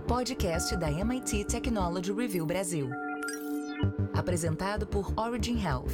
podcast da MIT Technology Review Brasil. Apresentado por Origin Health.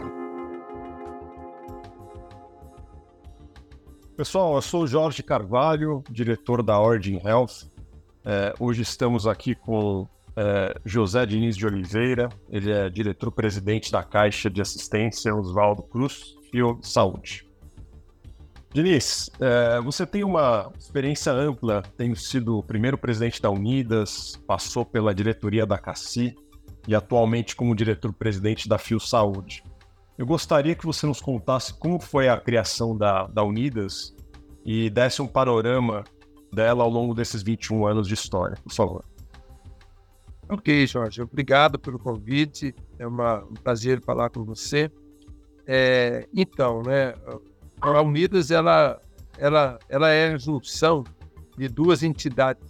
Pessoal, eu sou o Jorge Carvalho, diretor da Origin Health. Hoje estamos aqui com José Diniz de Oliveira, ele é diretor-presidente da Caixa de Assistência Oswaldo Cruz Field Saúde. Diniz, você tem uma experiência ampla, tendo sido o primeiro presidente da Unidas, passou pela diretoria da CACI e atualmente como diretor-presidente da Field Saúde. Eu gostaria que você nos contasse como foi a criação da Unidas e desse um panorama dela ao longo desses 21 anos de história, por favor. Ok, Jorge, obrigado pelo convite, é um prazer falar com você. A Unidas ela é a junção de duas entidades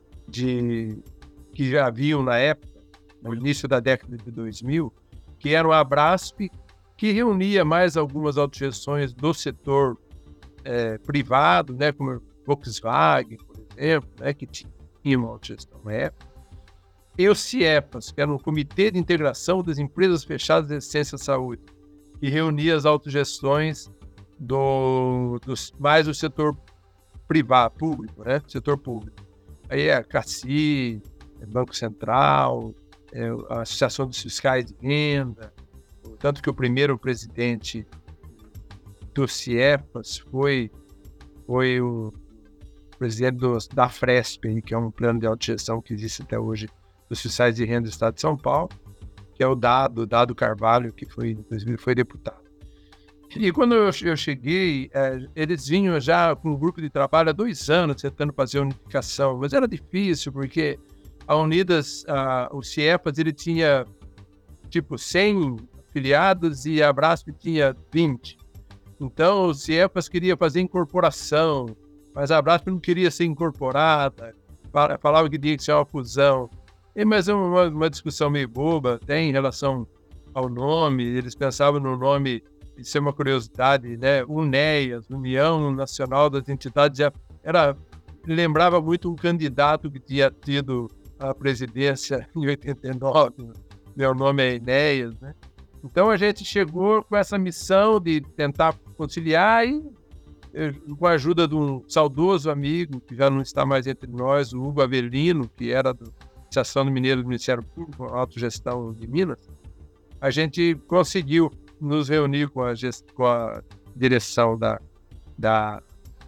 que já haviam na época, no início da década de 2000, que eram a Abrasp, que reunia mais algumas autogestões do setor privado, né, como a Volkswagen, por exemplo, né, que tinha uma autogestão na época, e o CIEPAS, que era um Comitê de Integração das Empresas Fechadas de Assistência à Saúde, que reunia as autogestões mais do setor privado, público, né? Setor público. Aí a CACI, Banco Central, a Associação dos Fiscais de Renda, tanto que o primeiro presidente do CIEPAS foi o presidente da Fresp, que é um plano de autogestão que existe até hoje dos Fiscais de Renda do Estado de São Paulo, que é o Dado Carvalho, que foi deputado. E quando eu cheguei, eles vinham já com um grupo de trabalho há 2 anos tentando fazer a unificação, mas era difícil porque a Unidas, o CIEPAS, ele tinha tipo 100 afiliados e a Abrasp tinha 20. Então o CIEPAS queria fazer incorporação, mas a Abrasp não queria ser incorporada, falava que tinha que ser uma fusão. Mas é uma discussão meio boba, até em relação ao nome, eles pensavam no nome. Isso é uma curiosidade, né? UNEAS, União Nacional das Entidades, lembrava muito um candidato que tinha tido a presidência em 89, meu nome é Enéas, né? Então a gente chegou com essa missão de tentar conciliar e com a ajuda de um saudoso amigo, que já não está mais entre nós, o Hugo Avelino, que era da Associação do Mineiro do Ministério Público, Autogestão de Minas, a gente conseguiu nos reunir com a direção da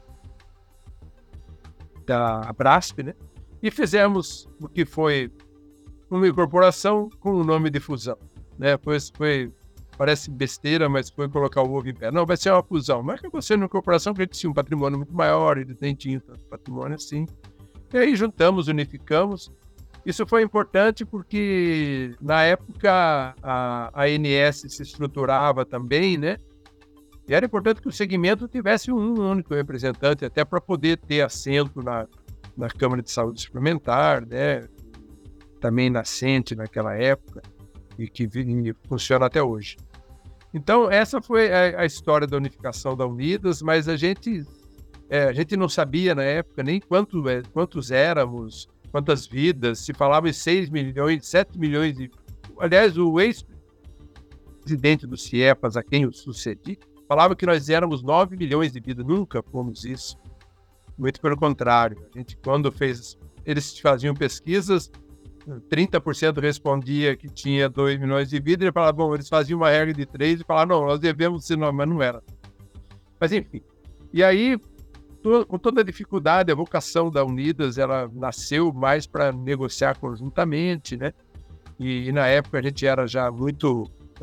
Abrasp, né? E fizemos o que foi uma incorporação com o nome de fusão, né? Parece besteira, mas foi colocar o ovo em pé. Não, vai ser uma fusão. Mas acabou sendo uma incorporação porque ele tinha um patrimônio muito maior, ele nem tinha tanto patrimônio assim. E aí juntamos, unificamos. Isso foi importante porque, na época, a ANS se estruturava também, né? E era importante que o segmento tivesse um único representante, até para poder ter assento na Câmara de Saúde Suplementar, né? Também nascente naquela época, e que funciona até hoje. Então, essa foi a história da unificação da Unidas, mas a gente não sabia, na época, nem quantos éramos, quantas vidas, se falava em 6 milhões, 7 milhões de... Aliás, o ex-presidente do CIEPAS, a quem eu sucedi, falava que nós éramos 9 milhões de vidas. Nunca fomos isso. Muito pelo contrário. A gente, eles faziam pesquisas, 30% respondia que tinha 2 milhões de vidas, e ele falava, bom, eles faziam uma regra de 3 e falavam, não, nós devemos ser 9, mas não era. Mas enfim. E aí, com toda a dificuldade, a vocação da Unidas, ela nasceu mais para negociar conjuntamente, né? E na época a gente era já muito...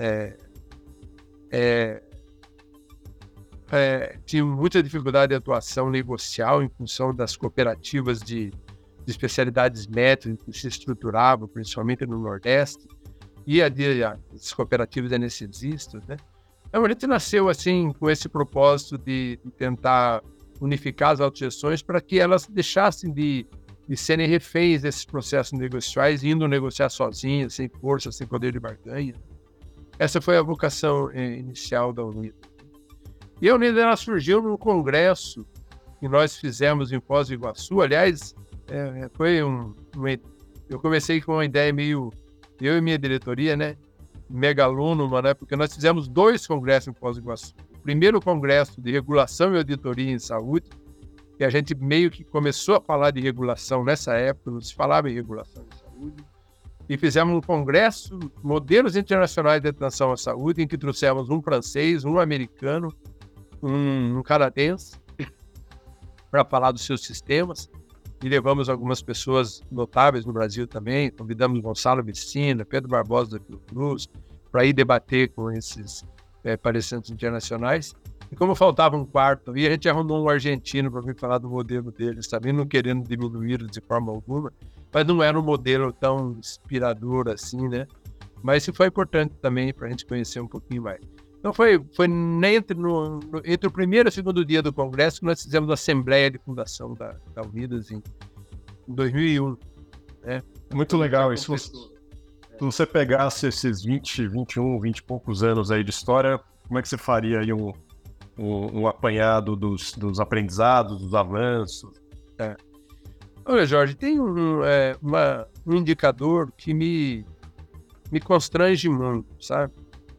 tinha muita dificuldade de atuação negocial em função das cooperativas de especialidades médicas que se estruturavam, principalmente no Nordeste, e as cooperativas anestesistas, né? Então a gente nasceu assim com esse propósito de tentar unificar as autogestões para que elas deixassem de serem reféns desses processos negociais, indo negociar sozinhas, sem força, sem poder de barganha. Essa foi a vocação inicial da Unidas. E a Unidas ela surgiu num congresso que nós fizemos em Foz do Iguaçu. Aliás, Foi eu comecei com uma ideia meio, eu e minha diretoria, né, megalônoma, né, porque nós fizemos 2 congressos em Foz do Iguaçu. O primeiro congresso de regulação e auditoria em saúde, que a gente meio que começou a falar de regulação nessa época, não se falava em regulação em saúde, e fizemos um congresso, modelos internacionais de atenção à saúde, em que trouxemos um francês, um americano, um canadense, para falar dos seus sistemas, e levamos algumas pessoas notáveis no Brasil também, convidamos Gonçalo Vicina, Pedro Barbosa da Fiocruz, para ir debater com esses palestrantes internacionais. E como faltava um quarto, e a gente arrumou um argentino para vir falar do modelo deles, também não querendo diminuir de forma alguma, mas não era um modelo tão inspirador assim, né? Mas isso foi importante também para a gente conhecer um pouquinho mais. Então foi entre o primeiro e o segundo dia do congresso que nós fizemos a Assembleia de Fundação da Unidas em 2001. Né? Muito legal isso. Se você pegasse esses 20, 21, 20 e poucos anos aí de história, como é que você faria aí um apanhado dos aprendizados, dos avanços? Olha, Jorge, tem um indicador que me constrange muito, sabe?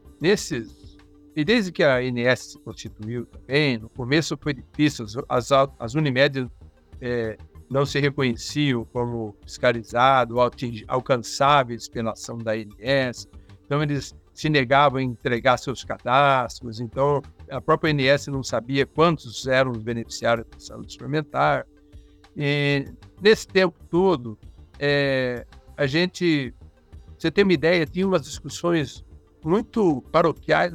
E desde que a ANS se constituiu também, no começo foi difícil, as Unimed não se reconheciam como fiscalizados, alcançáveis pela ação da ANS, então eles se negavam a entregar seus cadastros, então a própria ANS não sabia quantos eram os beneficiários da saúde suplementar. E nesse tempo todo, a gente, pra você ter uma ideia, tinha umas discussões muito paroquiais,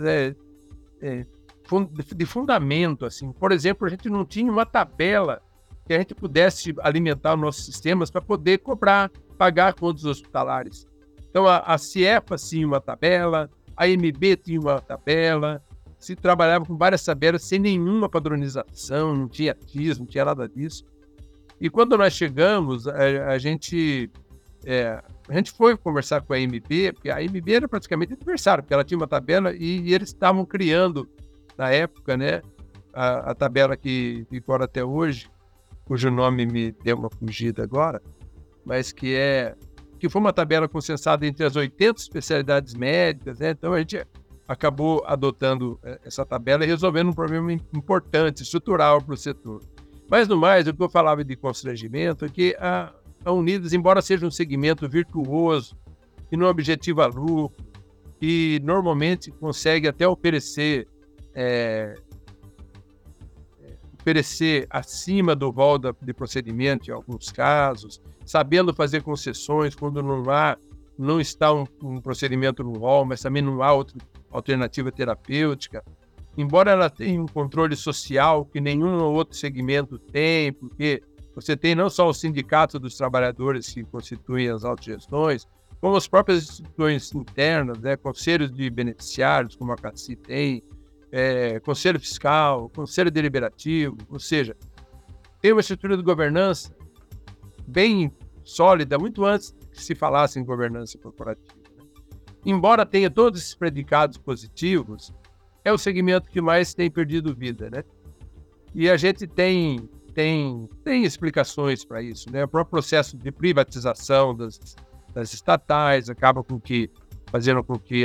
de fundamento, assim. Por exemplo, a gente não tinha uma tabela que a gente pudesse alimentar os nossos sistemas para poder pagar contas hospitalares. Então, a CIEPA tinha uma tabela, a MB tinha uma tabela, se trabalhava com várias tabelas sem nenhuma padronização, não tinha TIS, não tinha nada disso. E quando nós chegamos, a gente foi conversar com a MB, porque a MB era praticamente adversária, porque ela tinha uma tabela e eles estavam criando, na época, né, a tabela que ficou até hoje, cujo nome me deu uma fugida agora, mas que foi uma tabela consensada entre as 80 especialidades médicas, né? Então a gente acabou adotando essa tabela e resolvendo um problema importante, estrutural para o setor. Mas, no mais, o que eu falava de constrangimento é que a Unidas, embora seja um segmento virtuoso e não objetiva lucro, e normalmente consegue até oferecer acima do rol de procedimento em alguns casos, sabendo fazer concessões quando não está um procedimento no rol, mas também não há outra alternativa terapêutica. Embora ela tenha um controle social que nenhum outro segmento tem, porque você tem não só o sindicato dos trabalhadores que constituem as autogestões, como as próprias instituições internas, né, conselhos de beneficiários, como a CACI tem, conselho fiscal, conselho deliberativo, ou seja, tem uma estrutura de governança bem sólida, muito antes que se falasse em governança corporativa. Né? Embora tenha todos esses predicados positivos, é o segmento que mais tem perdido vida, né? E a gente tem explicações para isso, né? O próprio processo de privatização das estatais acaba fazendo com que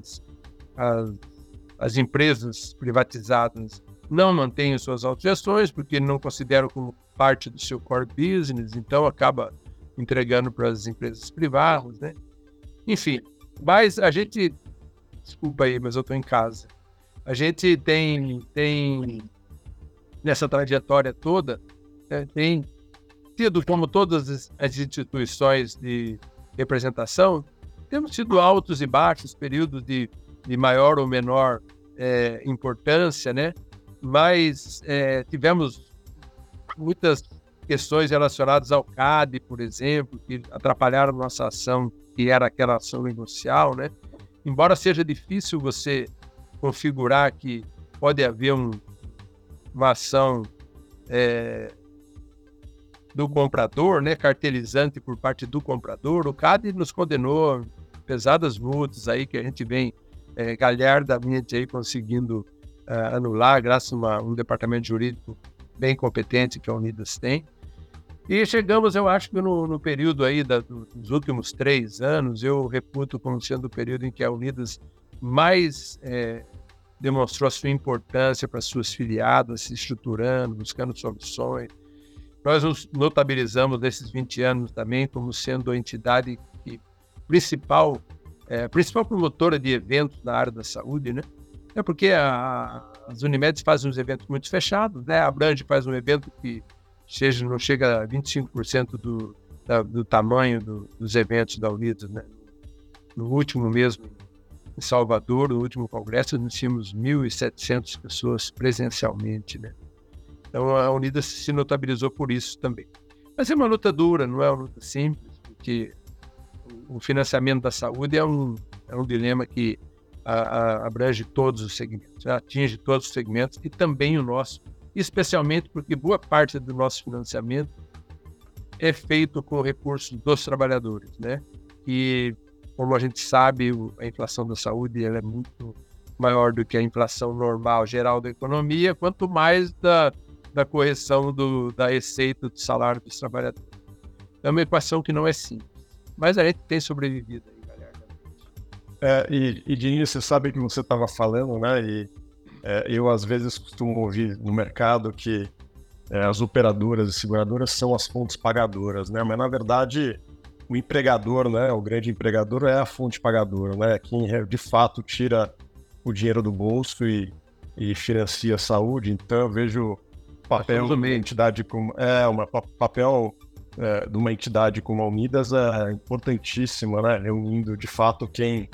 as empresas privatizadas não mantenham suas autogestões, porque não consideram como parte do seu core business, então acaba entregando para as empresas privadas, né? Enfim, mas a gente... Desculpa aí, mas eu estou em casa. A gente tem nessa trajetória toda, tem tido, como todas as instituições de representação, temos tido altos e baixos, períodos de maior ou menor importância, né? Mas tivemos muitas questões relacionadas ao CAD, por exemplo, que atrapalharam nossa ação, que era aquela ação negocial, né? Embora seja difícil você configurar que pode haver uma ação do comprador, né, cartelizante por parte do comprador, o CAD nos condenou pesadas multas aí que a gente vem galhardamente aí conseguindo anular, graças a um departamento jurídico bem competente que a Unidas tem. E chegamos, eu acho que no período aí dos últimos 3 anos, eu reputo como sendo o período em que a Unidas mais demonstrou a sua importância para suas filiadas, se estruturando, buscando soluções. Nós nos notabilizamos nesses 20 anos também como sendo a entidade principal promotora de eventos na área da saúde, né? É porque as Unimedes fazem uns eventos muito fechados, né? A Abrange faz um evento que não chega a 25% do tamanho dos eventos da Unidas, né? No último mesmo, em Salvador, no último congresso, nós tínhamos 1.700 pessoas presencialmente, né? Então a Unidas se notabilizou por isso também. Mas é uma luta dura, não é uma luta simples, porque o financiamento da saúde é um dilema que abrange todos os segmentos, atinge todos os segmentos e também o nosso, especialmente porque boa parte do nosso financiamento é feito com recursos dos trabalhadores, né? E, como a gente sabe, a inflação da saúde ela é muito maior do que a inflação normal, geral da economia, quanto mais da correção da receita do salário dos trabalhadores. É uma equação que não é simples, mas a gente tem sobrevivido aí, galera. E Diniz, você sabe que você estava falando, né? E eu às vezes costumo ouvir no mercado que as operadoras e seguradoras são as fontes pagadoras, né? Mas na verdade o empregador, né? O grande empregador é a fonte pagadora, né? Quem de fato tira o dinheiro do bolso e financia a saúde. Então eu vejo o papel de uma entidade como papel de uma entidade como a Unidas é importantíssimo, né? Reunindo de fato quem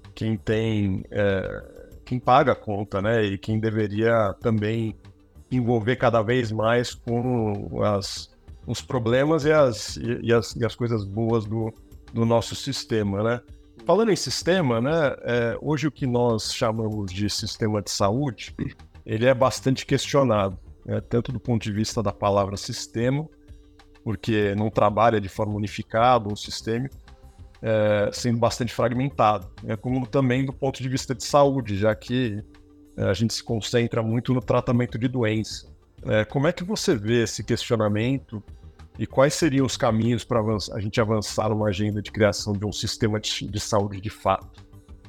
paga a conta, né? E quem deveria também envolver cada vez mais com os problemas e as coisas boas do nosso sistema, né? Falando em sistema, né? Hoje o que nós chamamos de sistema de saúde, ele é bastante questionado, né? Tanto do ponto de vista da palavra sistema, porque não trabalha de forma unificada ou sistêmica, sendo bastante fragmentado, como também do ponto de vista de saúde, já que a gente se concentra muito no tratamento de doença. Como é que você vê esse questionamento e quais seriam os caminhos para a gente avançar numa agenda de criação de um sistema de saúde de fato?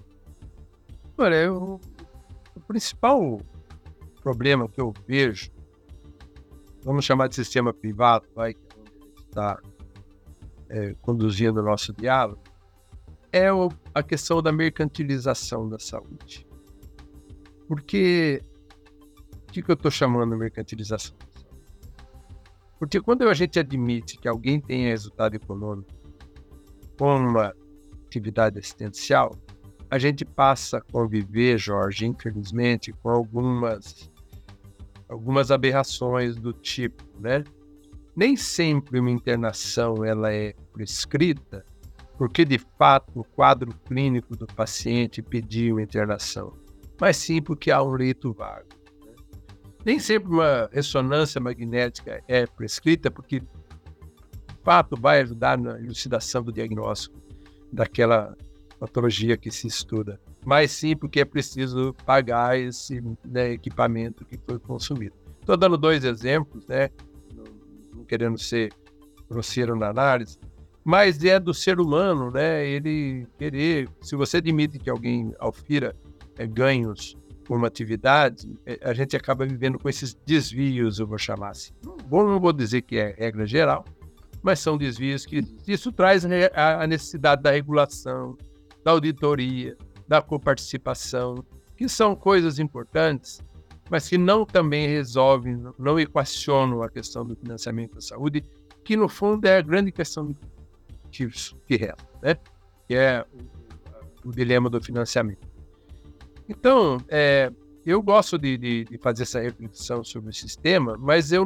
Olha, o principal problema que eu vejo, vamos chamar de sistema privado, que é onde a gente está conduzindo o nosso diálogo, é a questão da mercantilização da saúde. Porque, o que eu estou chamando de mercantilização da saúde? Porque quando a gente admite que alguém tenha resultado econômico com uma atividade assistencial, a gente passa a conviver, Jorge, infelizmente, com algumas aberrações do tipo, né? Nem sempre uma internação ela é prescrita porque, de fato, o quadro clínico do paciente pediu internação, mas sim porque há um leito vago, né? Nem sempre uma ressonância magnética é prescrita porque, de fato, vai ajudar na elucidação do diagnóstico daquela patologia que se estuda, mas sim porque é preciso pagar esse, né, equipamento que foi consumido. Estou dando 2 exemplos, né? Não querendo ser grosseiro na análise, mas é do ser humano, né? Ele querer, se você admite que alguém aufira ganhos por uma atividade, a gente acaba vivendo com esses desvios, eu vou chamar assim. Não vou dizer que é regra geral, mas são desvios que isso traz a necessidade da regulação, da auditoria, da coparticipação, que são coisas importantes, mas que não também resolvem, não equacionam a questão do financiamento da saúde, que no fundo é a grande questão que resta, né? Que é o dilema do financiamento. Então, eu gosto de fazer essa reflexão sobre o sistema, mas eu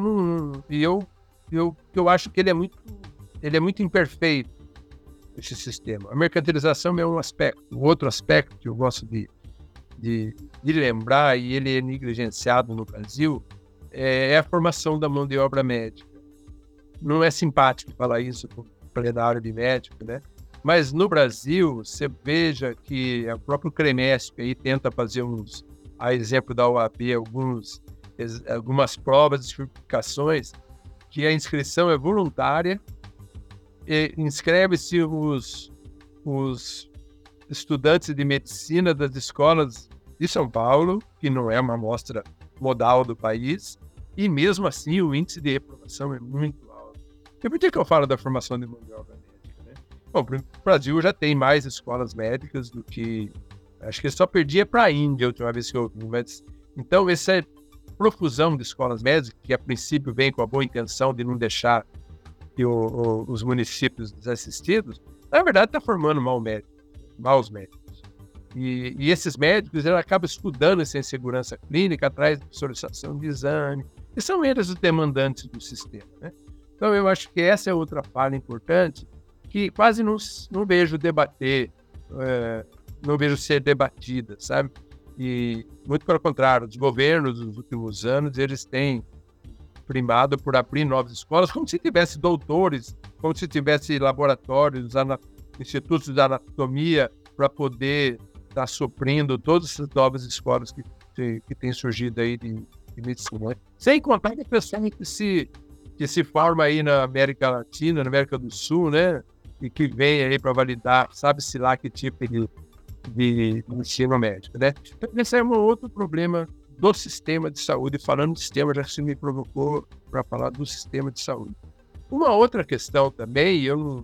acho que ele é muito imperfeito, esse sistema. A mercantilização é um aspecto. O outro aspecto que eu gosto de lembrar, e ele é negligenciado no Brasil, é a formação da mão de obra médica. Não é simpático falar isso com o plenário de médico, né? Mas no Brasil, você veja que o próprio CREMESP aí tenta fazer a exemplo da OAB, algumas provas de certificações, que a inscrição é voluntária, e inscreve-se os estudantes de medicina das escolas de São Paulo, que não é uma amostra modal do país, e mesmo assim o índice de reprovação é muito alto. E por que eu falo da formação de mão de obra médica, né? Bom, o Brasil já tem mais escolas médicas do que... Acho que só perdia para a Índia a última vez que eu vi, mas... Então, essa profusão de escolas médicas, que a princípio vem com a boa intenção de não deixar que os municípios desassistidos, na verdade está formando maus médicos. E esses médicos, eles acabam estudando essa insegurança clínica atrás de solicitação de exame, e são eles os demandantes do sistema, né? Então, eu acho que essa é outra falha importante, que quase não vejo debater, não vejo ser debatida, sabe? E, muito pelo contrário, os governos dos últimos anos, eles têm primado por abrir novas escolas, como se tivesse doutores, como se tivesse laboratórios, institutos de anatomia, para poder estar suprindo todas essas novas escolas que têm surgido aí de medicina, né? Sem contar que a pessoa que se forma aí na América Latina, na América do Sul, né? E que vem aí para validar, sabe-se lá que tipo de ensino médico, né? Então, esse é um outro problema do sistema de saúde. Falando de sistema, já se me provocou para falar do sistema de saúde. Uma outra questão também,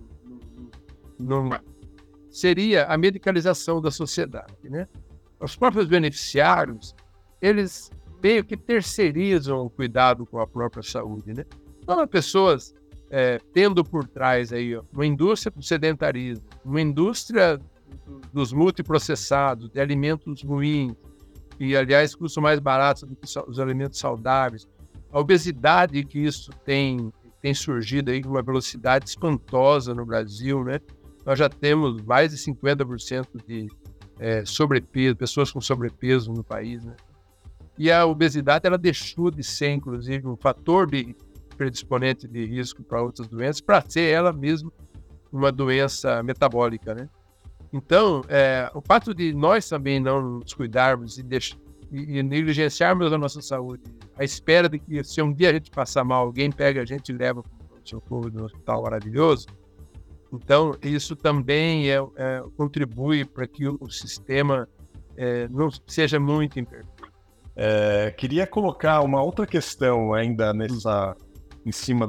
não seria a medicalização da sociedade, né? Os próprios beneficiários, eles meio que terceirizam o cuidado com a própria saúde, né? Então, as pessoas tendo por trás aí uma indústria do sedentarismo, uma indústria dos multiprocessados, de alimentos ruins, que, aliás, custam mais baratos do que os alimentos saudáveis. A obesidade que isso tem surgido aí com uma velocidade espantosa no Brasil, né? Nós já temos mais de 50% de sobrepeso, pessoas com sobrepeso no país, né? E a obesidade, ela deixou de ser, inclusive, um fator de predisponente de risco para outras doenças, para ser ela mesma uma doença metabólica, né? Então, o fato de nós também não nos cuidarmos e negligenciarmos a nossa saúde, à espera de que, se um dia a gente passar mal, alguém pega a gente e leva para o socorro do hospital maravilhoso, então isso também contribui para que o sistema não seja muito imperfeito. Queria colocar uma outra questão ainda em cima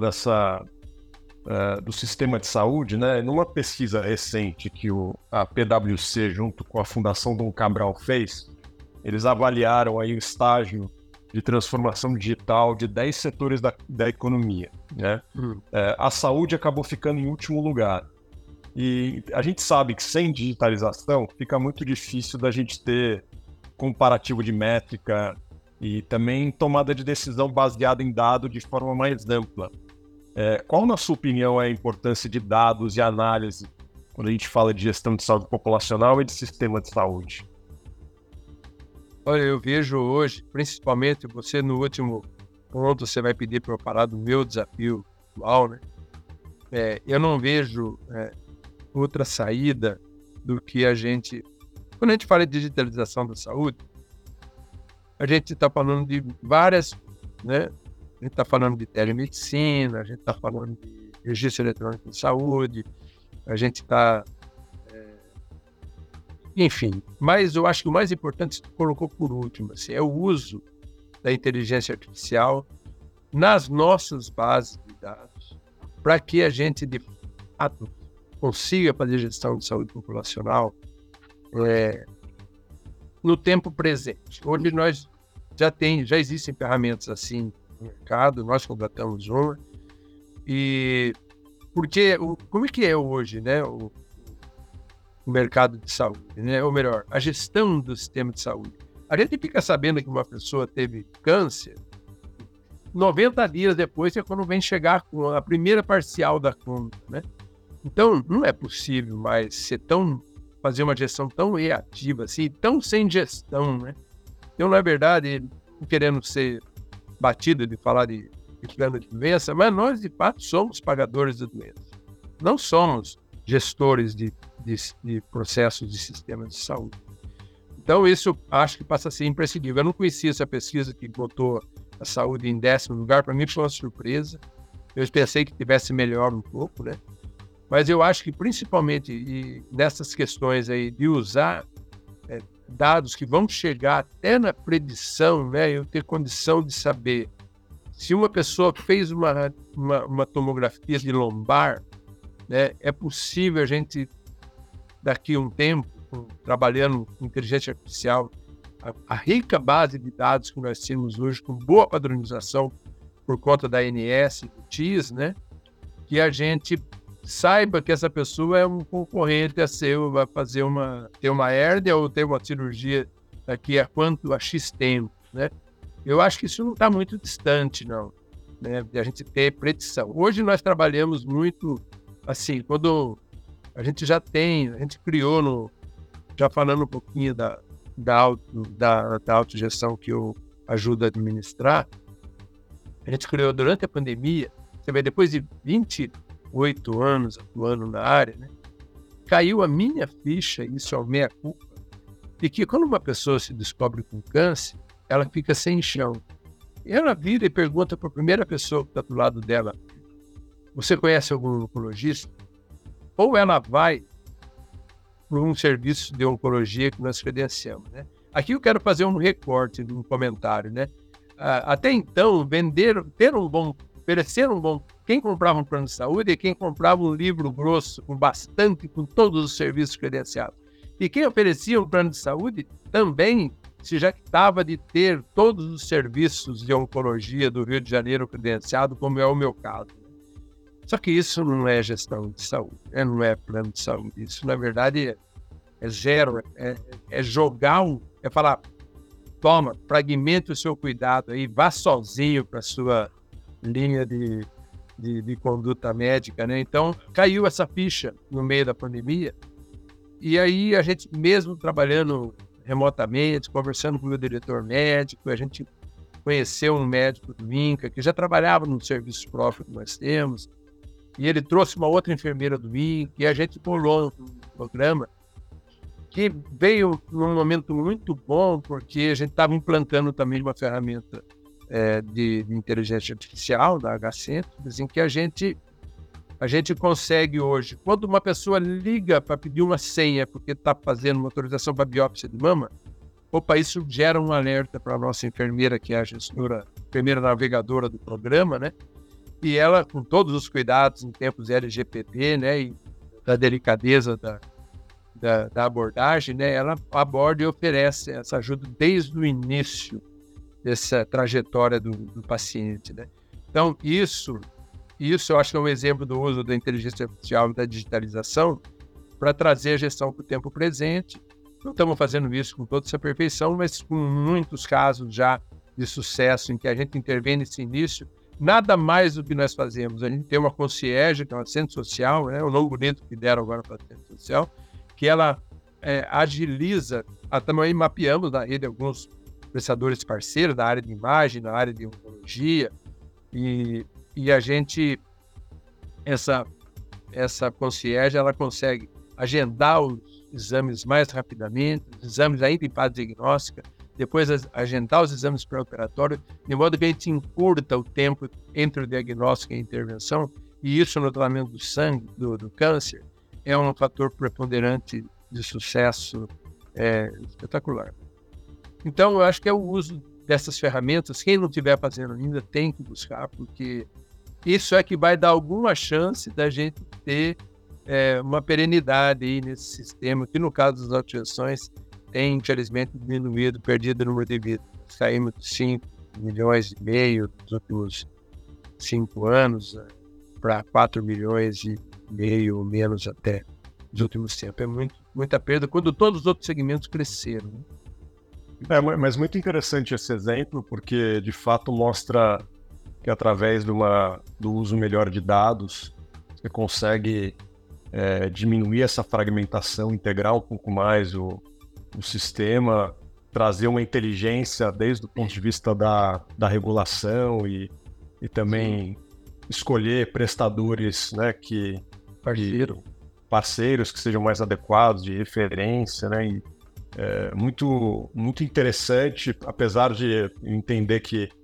do sistema de saúde, né? Numa pesquisa recente que a PwC, junto com a Fundação Dom Cabral, fez, eles avaliaram aí o estágio de transformação digital de 10 setores da economia, né? A saúde acabou ficando em último lugar. E a gente sabe que sem digitalização fica muito difícil da gente ter comparativo de métrica e também tomada de decisão baseada em dado de forma mais ampla. Qual, na sua opinião, é a importância de dados e análise quando a gente fala de gestão de saúde populacional e de sistema de saúde? Olha, eu vejo hoje, principalmente você no último ponto, você vai pedir para eu falar do meu desafio atual, né? Eu não vejo outra saída do que quando a gente fala de digitalização da saúde, a gente está falando de várias, né? A gente está falando de telemedicina, a gente está falando de registro eletrônico de saúde, a gente está... Enfim, mas eu acho que o mais importante, você colocou por último, assim, é o uso da inteligência artificial nas nossas bases de dados, para que a gente, de fato, consiga fazer gestão de saúde populacional no tempo presente. Hoje nós já existem ferramentas assim no mercado, nós contratamos uma, e porque como é que é hoje, né, o mercado de saúde, né? Ou melhor, a gestão do sistema de saúde. A gente fica sabendo que uma pessoa teve câncer 90 dias depois, é quando vem chegar com a primeira parcial da conta, né? Então, não é possível mais fazer uma gestão tão reativa assim, tão sem gestão, né? Então, na verdade, não querendo ser batido de falar de plano de doença, mas nós, de fato, somos pagadores de doença. Não somos gestores de processos de sistema de saúde. Então, isso acho que passa a ser imprescindível. Eu não conhecia essa pesquisa que botou a saúde em 10º lugar. Para mim foi uma surpresa. Eu pensei que tivesse melhor um pouco, né? Mas eu acho que principalmente nessas questões aí de usar dados que vão chegar até na predição, né? Eu ter condição de saber se uma pessoa fez uma tomografia de lombar, né? É possível a gente, daqui a um tempo, trabalhando com inteligência artificial, a rica base de dados que nós temos hoje, com boa padronização por conta da ANS e do TIS, né? Que a gente saiba que essa pessoa é um concorrente a seu, vai ter uma hérnia ou ter uma cirurgia daqui a X tempo, né? Eu acho que isso não está muito distante, não, né? De a gente ter predição. Hoje nós trabalhamos muito, assim, quando a gente criou, já falando um pouquinho da autogestão que eu ajudo a administrar, a gente criou durante a pandemia, você vê, depois de 28 anos atuando na área, né, caiu a minha ficha, isso é o meia-culpa, de que quando uma pessoa se descobre com câncer, ela fica sem chão. E ela vira e pergunta para a primeira pessoa que está do lado dela: você conhece algum oncologista? Ou ela vai para um serviço de oncologia que nós credenciamos, né? Aqui eu quero fazer um recorte de um comentário, né? Até então, oferecer um bom... Quem comprava um plano de saúde é quem comprava um livro grosso, com todos os serviços credenciados. E quem oferecia um plano de saúde também se jactava de ter todos os serviços de oncologia do Rio de Janeiro credenciado, como é o meu caso. Só que isso não é gestão de saúde, não é plano de saúde. Isso, na verdade, é zero, é jogar é falar: toma, fragmente o seu cuidado aí, vá sozinho para a sua linha de conduta médica, né? Então, caiu essa ficha no meio da pandemia, e aí a gente, mesmo trabalhando remotamente, conversando com o meu diretor médico, a gente conheceu um médico do INCA, que já trabalhava no serviço próprio que nós temos, e ele trouxe uma outra enfermeira do INCA, e a gente bolou um programa que veio num momento muito bom, porque a gente estava implantando também uma ferramenta de inteligência artificial, da H-Centros, em que a gente consegue hoje, quando uma pessoa liga para pedir uma senha porque está fazendo uma autorização para biópsia de mama, isso gera um alerta para a nossa enfermeira, que é a enfermeira navegadora do programa, né? E ela, com todos os cuidados em tempos LGPD, né, e da delicadeza da abordagem, né, ela aborda e oferece essa ajuda desde o início dessa trajetória do paciente, né? Então, isso eu acho que é um exemplo do uso da inteligência artificial e da digitalização para trazer a gestão para o tempo presente. Não estamos fazendo isso com toda essa perfeição, mas com muitos casos já de sucesso em que a gente intervém nesse início. Nada mais do que nós fazemos. A gente tem uma concierge, que é uma assistente social, né, o nome bonito que deram agora para a assistente social, que ela agiliza, também mapeamos na rede alguns prestadores parceiros da área de imagem, na área de oncologia, e a gente, essa concierge, ela consegue agendar os exames mais rapidamente, os exames ainda em fase diagnóstica, depois agendar os exames pré-operatórios, de modo que a gente encurta o tempo entre o diagnóstico e a intervenção, e isso no tratamento do sangue, do câncer, é um fator preponderante de sucesso espetacular. Então, eu acho que é o uso dessas ferramentas, quem não estiver fazendo ainda tem que buscar, porque isso é que vai dar alguma chance da gente ter uma perenidade aí nesse sistema, que no caso das autogestões tem, infelizmente, perdido o número de vidas. Saímos de 5 milhões e meio nos últimos 5 anos para 4 milhões e meio ou menos até nos últimos tempos. É muita perda quando todos os outros segmentos cresceram, né? Mas muito interessante esse exemplo, porque de fato mostra que através do uso melhor de dados, você consegue diminuir essa fragmentação, integrar um pouco mais o sistema, trazer uma inteligência desde o ponto de vista da regulação e também escolher prestadores, né, parceiros que sejam mais adequados, de referência, né? E, muito interessante, apesar de entender que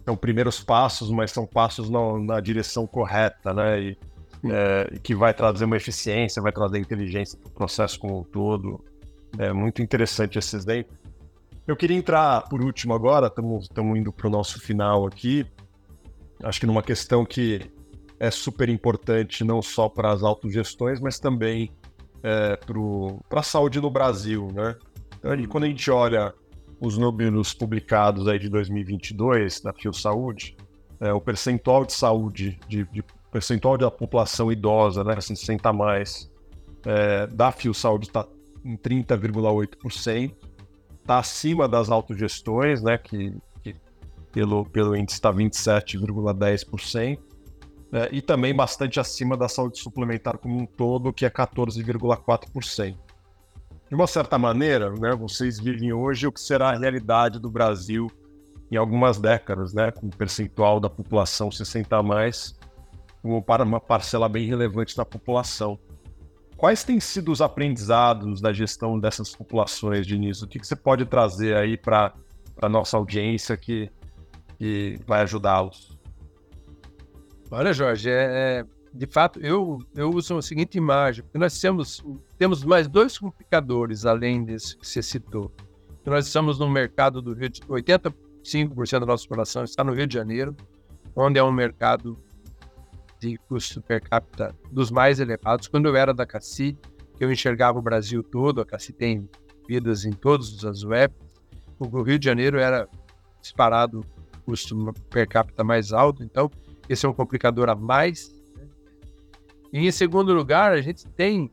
são primeiros passos, mas são passos na direção correta, né? E que vai trazer uma eficiência, vai trazer inteligência para o processo como um todo. É muito interessante esse exemplo. Eu queria entrar, por último agora, estamos indo para o nosso final aqui, acho que numa questão que é super importante não só para as autogestões, mas também para a saúde no Brasil, né? Então, quando a gente olha os números publicados aí de 2022 da FioSaúde, o percentual de saúde, percentual da população idosa, né, 60 a mais, da FioSaúde está em 30,8%, está acima das autogestões, né, que pelo índice está 27,10%, e também bastante acima da saúde suplementar como um todo, que é 14,4%. De uma certa maneira, né, vocês vivem hoje o que será a realidade do Brasil em algumas décadas, né, com o percentual da população 60 a mais, como para uma parcela bem relevante da população. Quais têm sido os aprendizados da gestão dessas populações, Diniz? O que você pode trazer aí para a nossa audiência que vai ajudá-los? Olha, Jorge, de fato, eu uso a seguinte imagem, porque nós temos mais dois complicadores, além desse que você citou. Nós estamos no mercado do Rio de Janeiro, 85% da nossa população está no Rio de Janeiro, onde é um mercado de custo per capita dos mais elevados. Quando eu era da CACI, eu enxergava o Brasil todo, a CACI tem vidas em todos os webs, o Rio de Janeiro era disparado o custo per capita mais alto, então esse é um complicador a mais. E em segundo lugar, a gente tem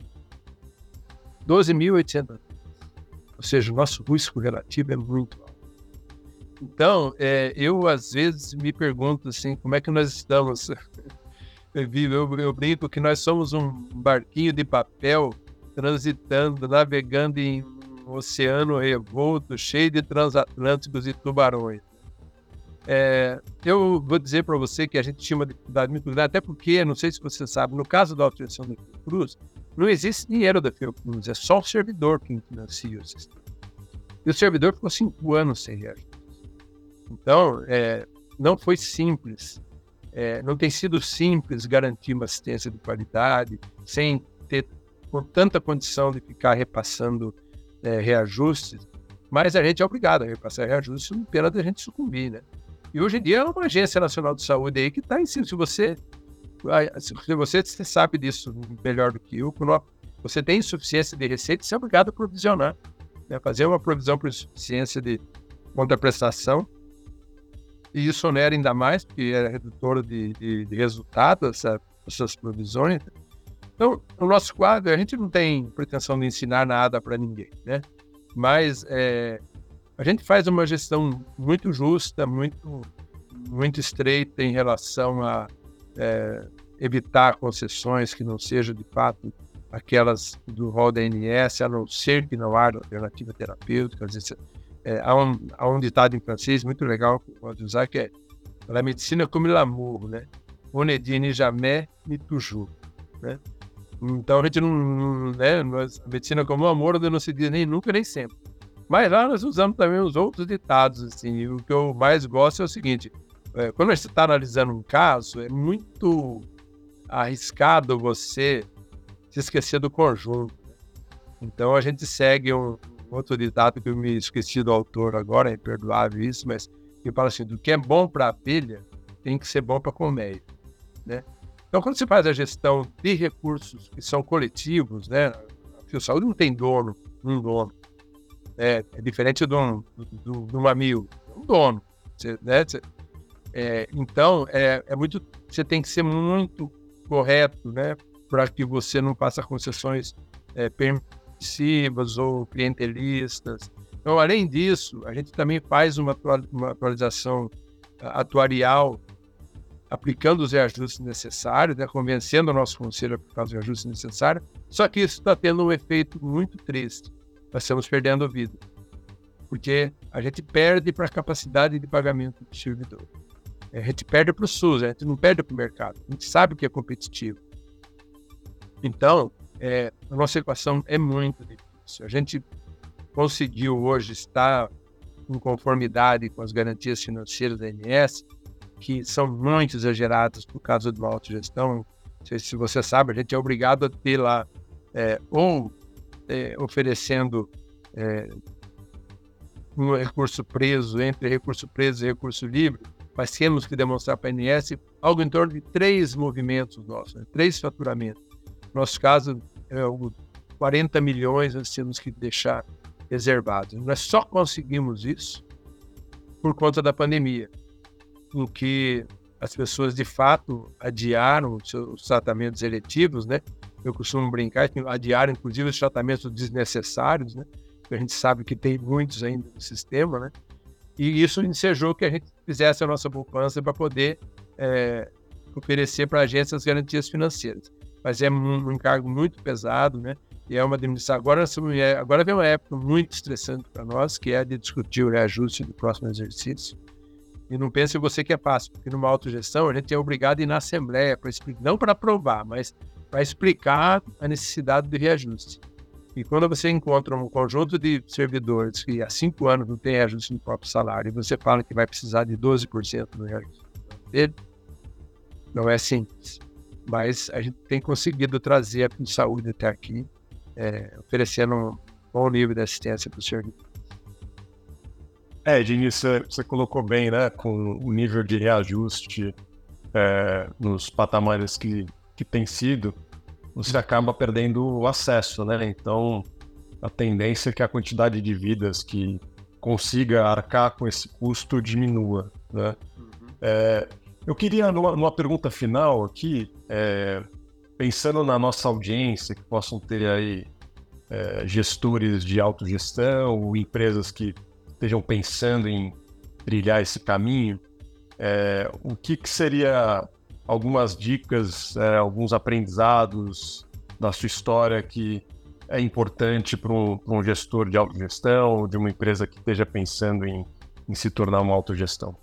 12.800, ou seja, o nosso risco relativo é muito alto. Então, eu às vezes me pergunto assim, como é que nós estamos? Eu brinco que nós somos um barquinho de papel transitando, navegando em um oceano revolto, cheio de transatlânticos e tubarões. Eu vou dizer para você que a gente tinha uma dificuldade muito grande, até porque, não sei se você sabe, no caso da autogestão da Fiocruz, não existe dinheiro da Fiocruz, é só o servidor que financia o sistema. E o servidor ficou 5 anos sem reajuste. Então, não foi simples, não tem sido simples garantir uma assistência de qualidade, sem ter tanta condição de ficar repassando reajustes, mas a gente é obrigado a repassar reajustes, pena da gente sucumbir, né? E hoje em dia é uma Agência Nacional de Saúde aí que está em cima. Se você sabe disso melhor do que eu, quando você tem insuficiência de receita, você é obrigado a provisionar, né? Fazer uma provisão por insuficiência de contraprestação. E isso onera ainda mais, porque é redutor de resultados, essas provisões. Então, no nosso quadro, a gente não tem pretensão de ensinar nada para ninguém, né? Mas a gente faz uma gestão muito justa, muito estreita em relação a evitar concessões que não sejam, de fato, aquelas do rol da ANS, a não ser que não haja alternativa terapêutica. Há um ditado em francês muito legal que eu posso usar, que é la médecine comme l'amour, né? On ne dit ni jamais, ni toujours, né? Então, a gente a medicina é como o amor, não se diz nem nunca, nem sempre. Mas lá nós usamos também os outros ditados, assim, e o que eu mais gosto é o seguinte, quando a gente está analisando um caso, é muito arriscado você se esquecer do conjunto. Então, a gente segue um outro ditado que eu me esqueci do autor agora, é imperdoável isso, mas que fala assim, do que é bom para a abelha, tem que ser bom para a colmeia, né? Então, quando você faz a gestão de recursos que são coletivos, né? A FioSaúde não tem dono, um dono. É diferente de um amigo, é um dono. Então, você tem que ser muito correto, né? Para que você não faça concessões permissivas ou clientelistas. Então, além disso, a gente também faz uma atualização atuarial, aplicando os reajustes necessários, né, convencendo o nosso conselho a aplicar os reajustes necessários, só que isso está tendo um efeito muito triste. Nós estamos perdendo a vida, porque a gente perde para a capacidade de pagamento do servidor. A gente perde para o SUS, a gente não perde para o mercado, a gente sabe que é competitivo. Então, a nossa equação é muito difícil. A gente conseguiu hoje estar em conformidade com as garantias financeiras da ANS, que são muito exageradas por causa de uma autogestão. Não sei se você sabe, a gente é obrigado a ter lá oferecendo um recurso preso, entre recurso preso e recurso livre, mas temos que demonstrar para a ANS algo em torno de 3 movimentos nossos, né? 3 faturamentos. No nosso caso, 40 milhões nós temos que deixar reservados. Nós só conseguimos isso por conta da pandemia, em que as pessoas, de fato, adiaram os seus tratamentos eletivos, né? Eu costumo brincar que adiaram, inclusive, os tratamentos desnecessários, né? Porque a gente sabe que tem muitos ainda no sistema, né? E isso ensejou que a gente fizesse a nossa poupança para poder oferecer para a agência as garantias financeiras. Mas é um encargo muito pesado, né? E é uma administração. Agora vem uma época muito estressante para nós, que é a de discutir o reajuste do próximo exercício. E não pense você que é fácil, porque numa autogestão a gente é obrigado a ir na Assembleia, não para aprovar, mas para explicar a necessidade do reajuste. E quando você encontra um conjunto de servidores que há 5 anos não tem reajuste no próprio salário, e você fala que vai precisar de 12% do reajuste dele, não é simples. Mas a gente tem conseguido trazer a saúde até aqui, oferecendo um bom nível de assistência para o servidor. Diniz, você colocou bem, né, com o nível de reajuste nos patamares que tem sido, você acaba perdendo o acesso, né? Então, a tendência é que a quantidade de vidas que consiga arcar com esse custo diminua, né? Eu queria, numa pergunta final aqui, pensando na nossa audiência, que possam ter aí gestores de autogestão ou empresas que estejam pensando em trilhar esse caminho, o que seria algumas dicas, alguns aprendizados da sua história que é importante para um gestor de autogestão ou de uma empresa que esteja pensando em se tornar uma autogestão?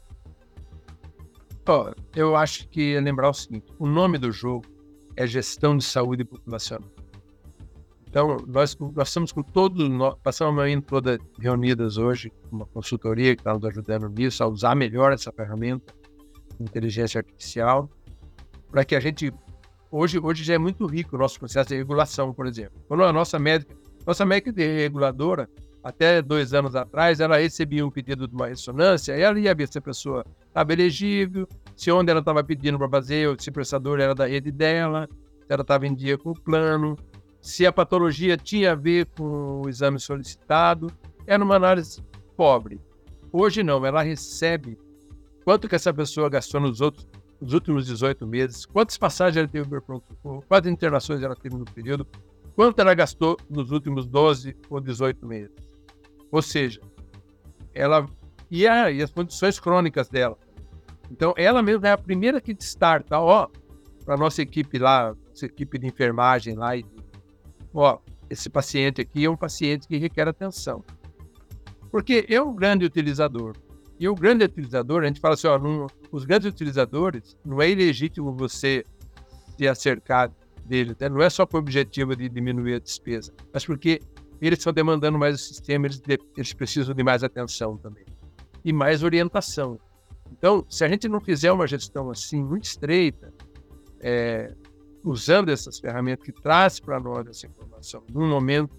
Eu acho que é lembrar o seguinte: o nome do jogo é gestão de saúde populacional. Então, nós estamos com passamos a manhã toda reunidas hoje, uma consultoria que está nos ajudando nisso, a usar melhor essa ferramenta de inteligência artificial, para que a gente, hoje já é muito rico o nosso processo de regulação, por exemplo. Quando a nossa médica de reguladora, até 2 anos atrás, ela recebia um pedido de uma ressonância, e ela ia ver se a pessoa estava elegível, se onde ela estava pedindo para fazer, se o prestador era da rede dela, se ela estava em dia com o plano, se a patologia tinha a ver com o exame solicitado. Era uma análise pobre. Hoje não, ela recebe quanto que essa pessoa gastou nos últimos 18 meses, quantas passagens ela teve por pronto-socorro, quantas internações ela teve no período, quanto ela gastou nos últimos 12 ou 18 meses. Ou seja, e as condições crônicas dela. Então, ela mesma é a primeira que destarta, para a nossa equipe lá, nossa equipe de enfermagem lá, esse paciente aqui é um paciente que requer atenção. Porque é um grande utilizador. E o grande utilizador, a gente fala assim, os grandes utilizadores, não é ilegítimo você se acercar dele, né? Não é só com o objetivo de diminuir a despesa, mas porque eles estão demandando mais o sistema, eles precisam de mais atenção também. E mais orientação. Então, se a gente não fizer uma gestão assim, muito estreita, usando essas ferramentas que traz para nós essa informação, no momento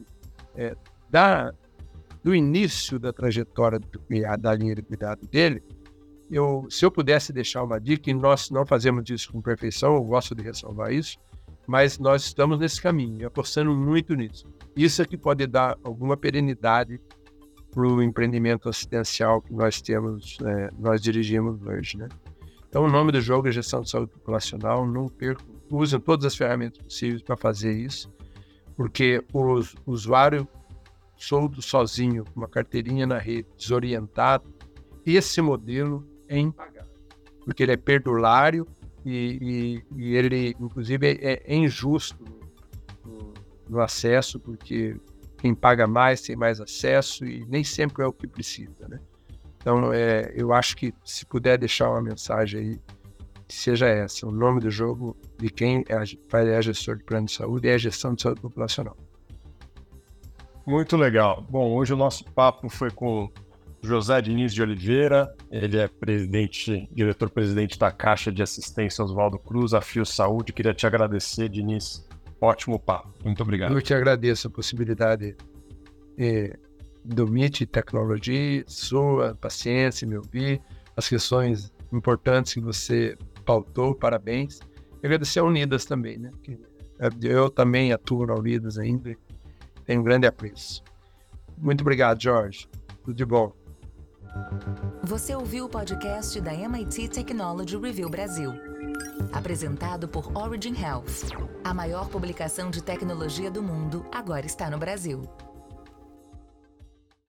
do início da trajetória da linha de cuidado dele, se eu pudesse deixar uma dica, e nós não fazemos isso com perfeição, eu gosto de ressalvar isso, mas nós estamos nesse caminho, apostando muito nisso. Isso é que pode dar alguma perenidade para o empreendimento assistencial que nós temos, nós dirigimos hoje, né? Então, o nome do jogo é gestão de saúde populacional. Não percam, usem todas as ferramentas possíveis para fazer isso, porque o usuário solto sozinho, com uma carteirinha na rede, desorientado, esse modelo é impagável, porque ele é perdulário e ele, inclusive, é injusto no acesso, porque quem paga mais tem mais acesso e nem sempre é o que precisa, né? Então, eu acho que se puder deixar uma mensagem aí, que seja essa: o nome do jogo de quem é gestor de plano de saúde é a gestão de saúde populacional. Muito legal. Bom, hoje o nosso papo foi com José Diniz de Oliveira, ele é diretor-presidente da Caixa de Assistência Oswaldo Cruz, a Fio Saúde. Queria te agradecer, Diniz. Ótimo papo. Muito obrigado. Eu te agradeço a possibilidade do Meet Technology, sua paciência, me ouvir, as questões importantes que você pautou, parabéns. E agradecer a Unidas também, né? Eu também atuo na Unidas ainda, tenho um grande apreço. Muito obrigado, Jorge. Tudo de bom. Você ouviu o podcast da MIT Technology Review Brasil. Apresentado por Origin Health. A maior publicação de tecnologia do mundo agora está no Brasil.